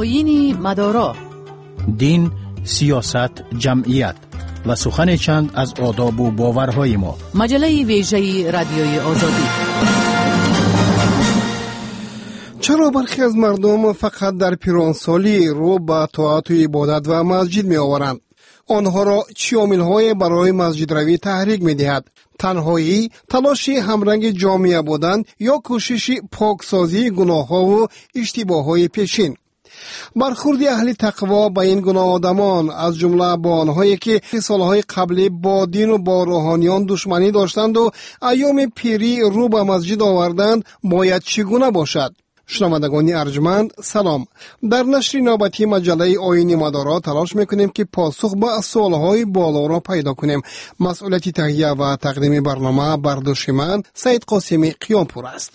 آیین مدارا، دین، سیاست، جمعیت و سخن چند از آداب و باورهای ما. مجله ویژه رادیوی آزادی. چرا برخی از مردم فقط در پیرانسالی رو به طاعت و عبادت و مسجد می آورند؟ آنها را چه عامل‌های برای مسجد روی تحریک می دهد؟ تنهایی، تلاش همرنگ جامعه بودن یا کوشش پاکسازی گناه‌ها و اشتباه‌های پیشین؟ برخورد اهل تقوا با این گناه آدمان، از جمله با آنهایی که سالهای قبلی با دین و با روحانیان دشمنی داشتند و ایام پیری رو به مسجد آوردند، باید چگونه باشد؟ شنوندگان ارجمند سلام. در نشر نوبتی مجله آیین مدارا تلاش میکنیم که پاسخ به سوالهای بالا را پیدا کنیم. مسئولیت تهیه و تقدیم برنامه بر دوش من سید قاسمی قیامپور است.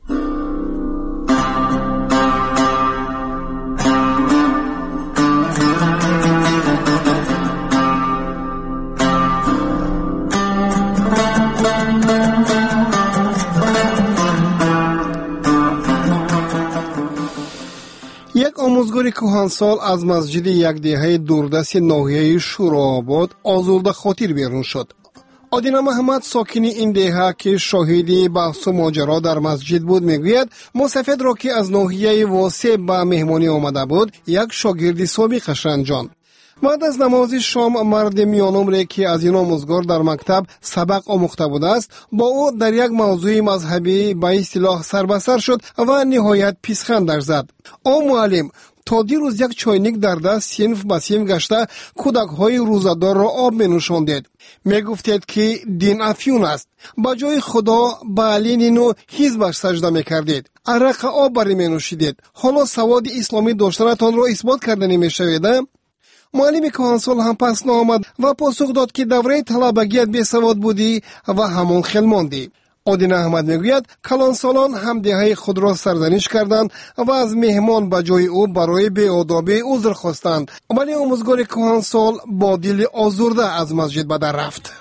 یک آموزگار کهنسال از مسجد یک دهه دوردست ناحیه شورآباد آزرده خاطر بیرون شد. آدینه محمد ساکن این دهه که شاهدی بحث و ماجرا در مسجد بود میگوید مسافر را که از ناحیه واسع به مهمانی آمده بود یک شاگرد سابقش رنجاند. بعد از نماز شام مرد میان عمری که از این آموزگار در مکتب سبق آموخته بوده است با او در یک موضوع مذهبی به اصطلاح سر به سر شد و نهایت پیشخندش زد. او معلم تا دیروز یک چایnik در دست صنف به صنف گشته کودک‌های روزه‌دار را آب می‌نوشاندید. می‌گفتید که دین افیون است. با جای خدا به لنین و حزبش سجده می‌کردید. عرق آب بری می‌نوشیدید. حالا سواد اسلامی داشتنتان را اثبات کرده نمی‌شوید؟ معلم کهنسال هم پس نآمد و پاسخ داد که دوره طلبگیت بی‌سواد بودی و همون خیل ماندی. آدین احمد میگوید کلانسالان هم دهه خود را سرزنش کردند و از مهمان به جای او برای بی‌آدابی عذر خواستند، ولی آموزگار کهنسال با دل آزرده از مسجد به در رفت.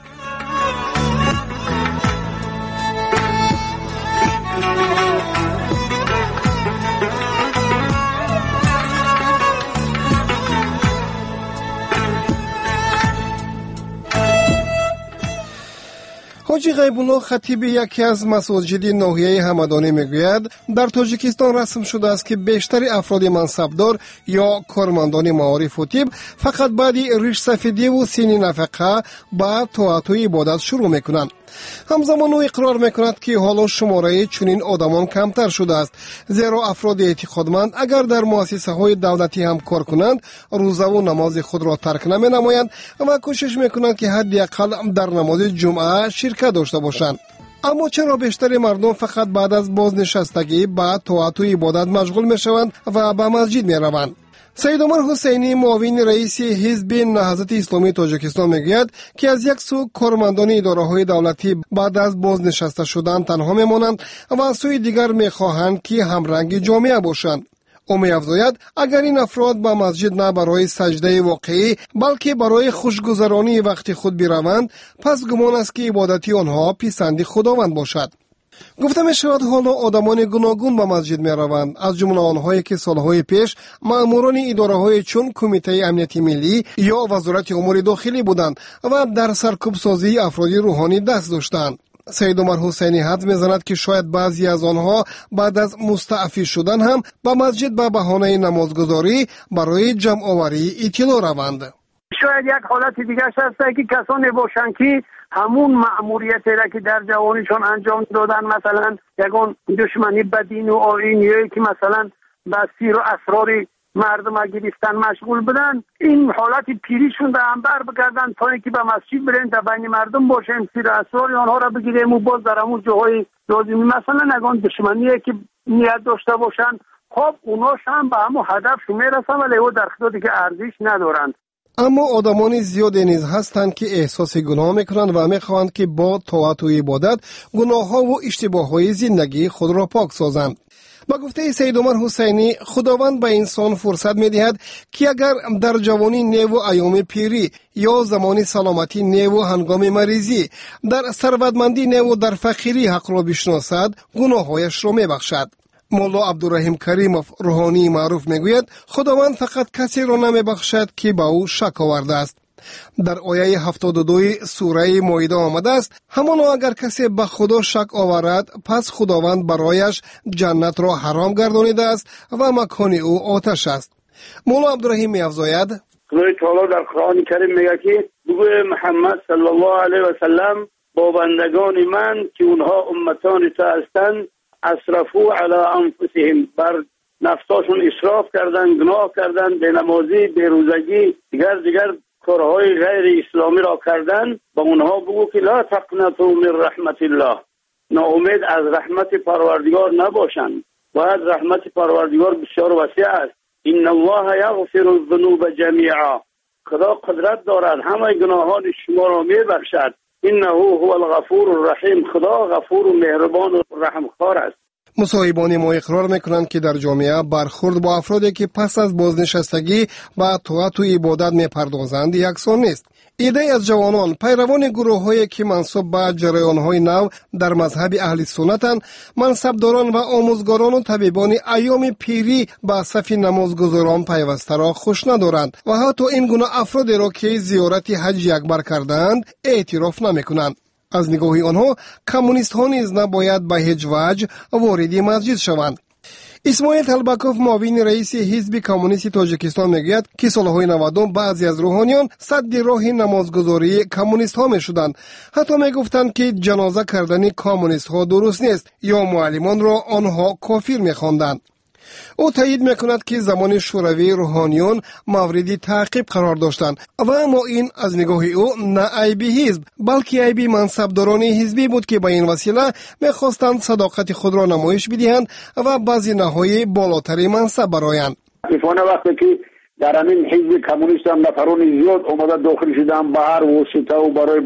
حاجی غیب الله خطیب یکی از مساجد ناحیه همدانی میگوید در تاجیکستان رسم شده است که بیشتر افراد منصبدار یا کارمندان معارف و طب فقط بعد ریش سفیدی و سین نفقه با طاعت و عبادت شروع میکنند. همزمان او اقرار میکند که حالا شماره چنین آدمان کمتر شده است، زیرا افراد اعتقادمند اگر در مؤسسه های دولتی هم کار کنند روزه و نماز خود را ترک نمی نمایند و کوشش میکنند که حداقل در نماز جمعه شرکت داشته باشند. اما چرا بیشتر مردم فقط بعد از بازنشستگی به طاعت و عبادت مشغول میشوند و به مسجد میروند؟ سید عمر حسینی معاون رئیس حزب نهضت اسلامی تاجیکستان میگوید که از یک سو کارمندان اداره‌های دولتی بعد از بازنشسته شدن تنها میمانند و از سوی دیگر میخواهند که همرنگ جامعه باشند. او می‌افزاید اگر این افراد به مسجد نه برای سجده واقعی بلکه برای خوشگذرانی وقت خود بروند، پس گمان است که عبادتی آنها پسند خداوند باشد. گفته می شود حالا آدمان گوناگون به مسجد می روند، از جمله آنهایی که سالهای پیش مأموران اداره های چون کمیته امنیتی ملی یا وزارت امور داخلی بودند و در سرکوب سازی افراد روحانی دست داشتند. سید عمر حسینی حدس می‌زند که شاید بعضی از آنها بعد از مستعفی شدن هم به مسجد به بهانه نمازگزاری برای جمع آوری اطلاع روند. شاید یک حالت دیگه هست که کسانی باشند که همون مأموریتی را که در جوانیشان انجام دادن، مثلا یگان دشمنی به دین و آیینی که مثلا به سیر و اسرار مردم گرفتن مشغول بدن، این حالت پیریشون را هم بر بگردن تا اینکه به مسجد برن تا بین مردم باشیم، سیر و اسرار آنها را بگیریم و باز در همون جاهای لازمی مثلا یگان دشمنی که نیت داشته باشن، خب اوناش هم به همون هدفشون میرسن ولی او در خدایی که ارزش ندارند. اما آدمان زیادی نیز هستند که احساس گناه میکنند و میخواهند که با طاعت و عبادت گناه‌ها و اشتباه‌های زندگی خود را پاک سازند. با گفته سید عمر حسینی، خداوند به انسان فرصت می‌دهد که اگر در جوانی نیو و ایام پیری یا زمان سلامتی نیو و هنگام مریضی، در ثروتمندی نیو و در فقیری حق را بشناسد، گناه‌هایش را می‌بخشد. مولا عبدالرحیم کریمов روحانی معروف میگوید خداوند فقط کسی را نمیبخشد که به او شک آورده است. در آیه 72 سوره مائده آمده است همانا اگر کسی به خدا شک آورد پس خداوند برایش جنت را حرام گردانیده است و مکان او آتش است. مولا عبدالرحیم می‌افزاید خدای تعالی در قرآن کریم میگه که بگوی محمد صلی الله علیه و سلم با بندگان من که اونها امتان تو هستند اسرفوا علی انفسهم، بر نفساشون اسراف کردن، گناه کردن، بینمازی، بیروزگی، دیگر کارهای غیر اسلامی را کردن. با اونها بگو که لا تقنطوا من رحمت الله، ناامید از رحمت پروردگار نباشند. باید رحمت پروردگار بسیار وسیع است. ان الله یغفر الذنوب جمیعا، خدا قدرت دارد همه گناهان شما را میبخشد. انه هو الغفور الرحیم، خدا غفور و مهربان و رحمخوار است. مصاحبان ما اقرار میکنند که در جامعه برخورد با افرادی که پس از بازنشستگی به طاعت و عبادت میپردازند یکسان نیست. ایده از جوانان پیروان گروه‌هایی که منسوب به جریان‌های نو در مذهب اهل سنتند، منصبداران و آموزگاران و طبیبان ایام پیری به صف نمازگزاران پیوسته را خوش ندارند و حتی این گونه افرادی را که زیارت حج اکبر کردند اعتراف نمی‌کنند. از نگاه آنها کمونیست ها نیز نباید به هیچ وجه وارد مسجد شوند. اسماعیل طلبکوف معاون رئیس حزب کمونیست تاجیکستان میگوید که سالهای 90 بعضی از روحانیان سد راه نمازگزاری کمونیست ها میشدند. حتی میگفتند که جنازه کردن کمونیست ها درست نیست یا معلمان را آنها کافر میخواندند. او تایید میکند که زمان شوروی روحانیون موردی تعقیب قرار داشتند و اما این از نگاه او نه عیبی حزب بلکه عیبی منصبداران حزبی بود که به این وسیله میخواستند صداقت خود را نمایش بدهند و بعضی نهایی بالاتری منصب برآیند. وقتی که در همین حزب کمونیست هم نفران زیاد اومده داخل شدن به هر واسطه و برای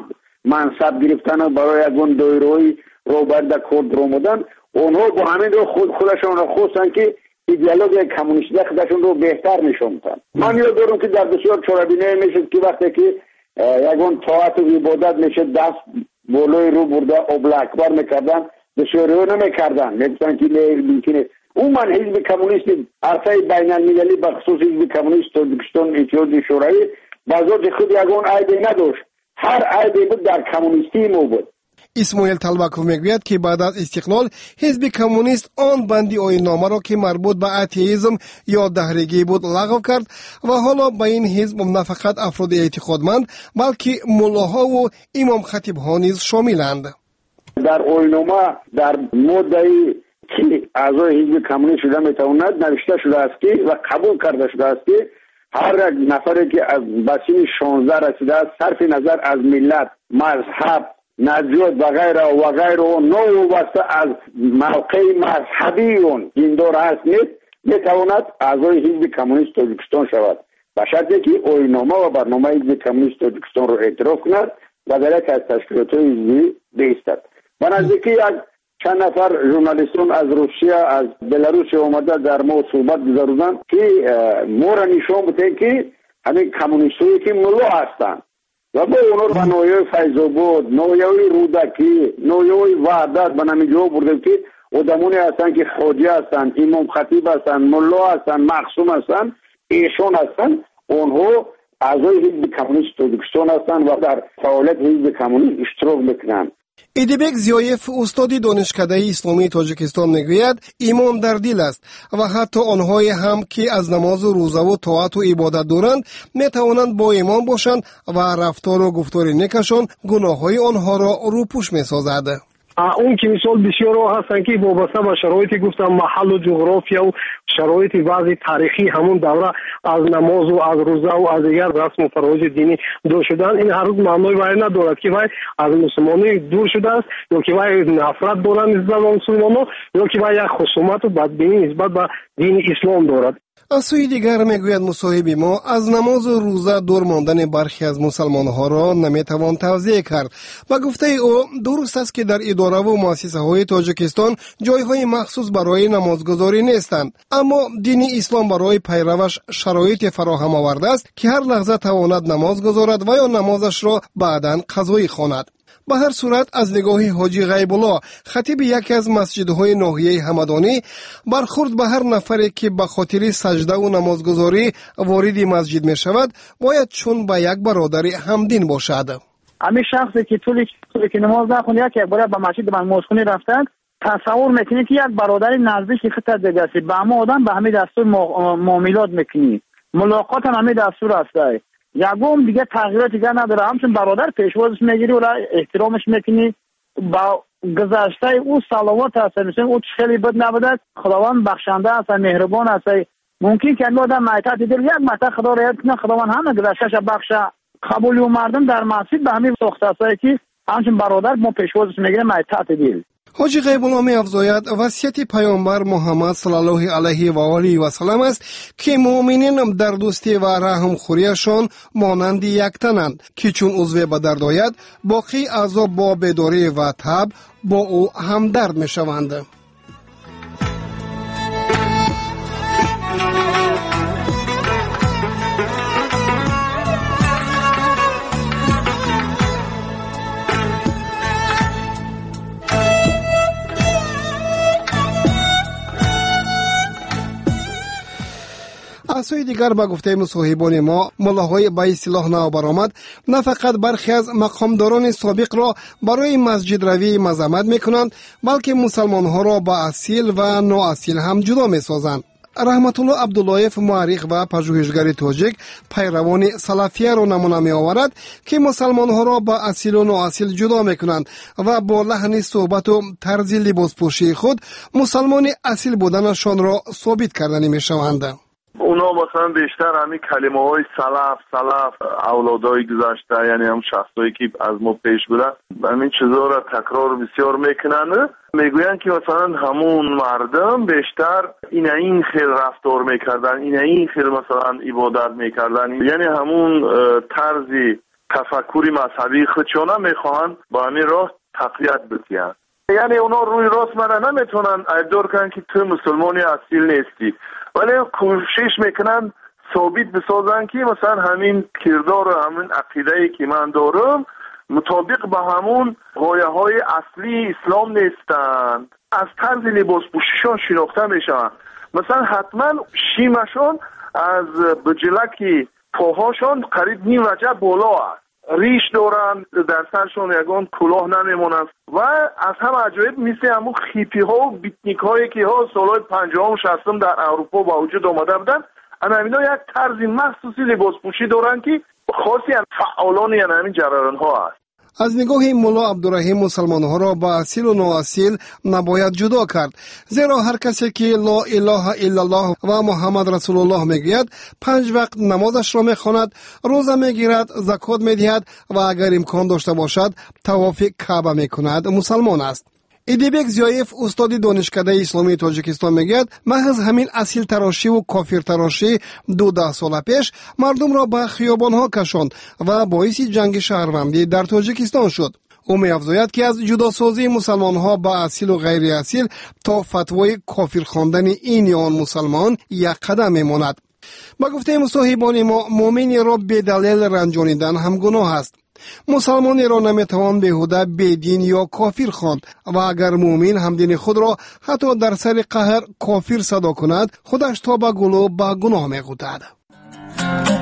منصب گرفتن و برای یگون دایره‌ای رو برده کرد رو آمدن، اونها با همین رو خودشون رو خواستن که ایدئولوژی کمونیستی خودشون رو بهتر نشوندن. من یاد دارم که در بسیار چاره‌بینی میشد که وقتی که یگون طاعت و عبادت میشد دست بالای رو برده ابله اکبر میکردن، بسیاری نمیکردن، میگفتن که ممکنه من حزب کمونیست عرصه بین المللی به خصوص حزب کمونیست تاجیکستان اتحادیه شوروی بذات خود یگون عیبی نداشت، هر عیبی بود در کمونیستی ما بود. اسماعیل طلبکوف میگوید که بعد از استقلال حزب کمونیست آن بندی آیین‌نامه را که مربوط به اتئیسم یا دهرگی بود لغو کرد و حالا به این حزب نه فقط افراد اعتقادمند بلکه ملاها و امام خطیب‌ها نیز شاملند. در آیین‌نامه در ماده‌ای که اعضای حزب کمونیست شده میتواند نوشته شده است که و قبول کرده شده است که هر یک نفری که از بسیط 16 رسیده است صرف نظر از ملت، مذهب، نجات و غیر و نو واسه از موقع مذهبی اون دیندار هست نیست میتواند اعضای حزب کمونیست تاجیکستان شود به شرطی که آیین‌نامه و برنامه حزب کمونیست تاجیکستان را اعتراف کند و در یک از تشکیلات حزبی بایستد. به نزدیکی یک چند نفر ژورنالیستان از روسیه از بلاروس اومده در ما صحبت گذاردن که ما را نشان بده که همین کمونیستایی که ملا هستند و با اونور به نویای فیض‌آباد، نویای رودکی، نویای وحدت به نمیجا بردیم که آدمانی هستند که خواجه هستند، امام خطیب هستند، ملا هستند، معصوم هستند، ایشان هستند، اونها اعضای حزب کمونیست تاجیکستان هستند و در فعالیت حزب کمونیست اشتراک میکنند. ایدیبک زیایف استاد دانشکده اسلامی تاجیکستان میگوید ایمان در دل است و حتی آنهایی هم که از نماز و روزه و طاعت و عبادت دارند میتوانند با ایمان باشند و رفتار و گفتار نیکشان گناههای آنها را روپوش میسازد. اون که مثال بسیار هستن که وابسته به شرایط گفتم محل و جغرافیا و شرایط وضع تاریخی همون دوره از نماز و از روزه و از دیگر رسم و فراز دینی دور شدن، این هر روز معنای وای ندارد که وای از مسلمانی دور شده است یا که وای نفرت دارند نسبت به مسلمانان یا که وای یک خصومت و بدبینی نسبت به دین اسلام دارد. از سوی دیگر میگوید مصاحب ما از نماز و روزه دور ماندن برخی از مسلمانها را نمیتوان توضیح کرد و گفته او درست است که در اداره و مؤسسه های تاجیکستان جایهای مخصوص برای نمازگزاری نیستند، اما دین اسلام برای پیروش شرایط فراهم آورده است که هر لحظه تواند نماز گزارد و یا نمازش را بعداً قضایی خواند. به هر صورت از نگاه حاجی غیب‌الله خطیب یکی از مسجدهای ناحیه همدانی برخورد به هر نفری که به خاطر سجده و نمازگزاری وارد مسجد می شود باید چون به یک برادر همدین باشد. همین شخصی که طولی که نماز نخونده یک بار به مسجد نمازخونی رفتن تصور میکنی که یک برادر نزدیک خودت دیگه است. به همه آدم به همین دستور معاملات میکنی، ملاقات هم همین دستور است. یکم دیگه تغییرات دیگه نداره، همچون برادر پیشوازش میگیری و احترامش میکنی، با گذشته او صلوات هست، مثلا او خیلی بد نبوده، خداوند بخشنده است، مهربان است. ممکن که آدم معتاد دل یک متا خدا را یاد کنه، خداوند همه گذشتهش بخشه. قبول و مردم در مسجد به همین ساخته است که همچون برادر ما پیشوازش میگیره معتاد دل. حاجی غیب‌الله می افزاید وصیت پیامبر محمد صلی الله علیه و آله و سلم است که مؤمنین در دوستی و رحم خوریشان مانند یک تنند که چون عضو به درد آید باقی اعضا با بیداری و تب با او همدرد می شوند. از سوی دیگر به گفته مصاحبان ما ملاهای به اصطلاح نو برآمد نه فقط برخی از مقامداران سابق را برای مسجد روی مذمت میکنند بلکه مسلمان ها را به اصیل و نااصیل هم جدا میسازند. رحمت الله عبداللهیف معرخ و پژوهشگر تاجیک پیروان سلفیه را نمونه می آورد که مسلمان ها را به اصیل و نااصیل جدا می کنند و با لحن صحبت و طرز لباس پوشی خود مسلمان اصیل بودنشان را ثابت کردنی می شوند. اونا مثلا بیشتر همین کلمه های سلف اولادای گذشته، یعنی هم شخصایی که از ما پیش بودن همین چیزا را تکرار بسیار میکنن. میگوین که مثلا همون مردم بیشتر این خیل رفتار میکردن، این خیل مثلا عبادت میکردن، یعنی همون طرز تفکری مذهبی خودشون میخواهند با همین راه تقویت بکنن. یعنی اونا روی راست مرا نمیتونن ادعا کنن که تو مسلمانی اصیل نیستی، ولی کوشش میکنن ثابت بسازن که مثلا همین کردار و همین عقیده‌ای که من دارم مطابق با همون غایه‌های اصلی اسلام نیستند. از طرز لباس پوشیشون شناخته میشن. مثلا حتما شیمشون از بجلک پاهاشون قریب نیم وجه بالا است. ریش دارن، در سرشون یگان کلاه نمیمونن و از هم عجایب مثل همون خیپی ها و بیتنیک هایی که ها سالهای 50 و 60 در اروپا با وجود آمده بودن. همینا یک طرز مخصوصی لباس پوشی دارن که خاصی از فعالان یعنی همین جریان ها است. از نگاه مولا عبدالرحیم مسلمان ها را با اصیل و نااصیل نباید جدا کرد، زیرا هر کسی که لا اله الا الله و محمد رسول الله میگوید 5 وقت نمازش را میخواند، روزه میگیرد، زکات میدهد و اگر امکان داشته باشد طواف کعبه میکند مسلمان است. ایدیبک زیایف استاد دانشکده اسلامی تاجیکستان میگوید محض همین اصیل تراشی و کافر تراشی 12 سال پیش مردم را به خیابان ها کشاند و باعث جنگ شهروندی در تاجیکستان شد. او می‌افزاید که از جداسازی مسلمان ها به اصیل و غیر اصیل تا فتوای کافر خواندن این یا آن مسلمان یک قدم میماند. با گفته مصاحبان ما مؤمنی را به دلیل رنجانیدن هم گناه است. مسلمانی را نمیتوان بیهوده بیدین یا کافر خواند و اگر مؤمن همدین خود را حتی در سر قهر کافر صدا کند خودش تا به گلو به گناه می‌غوطد.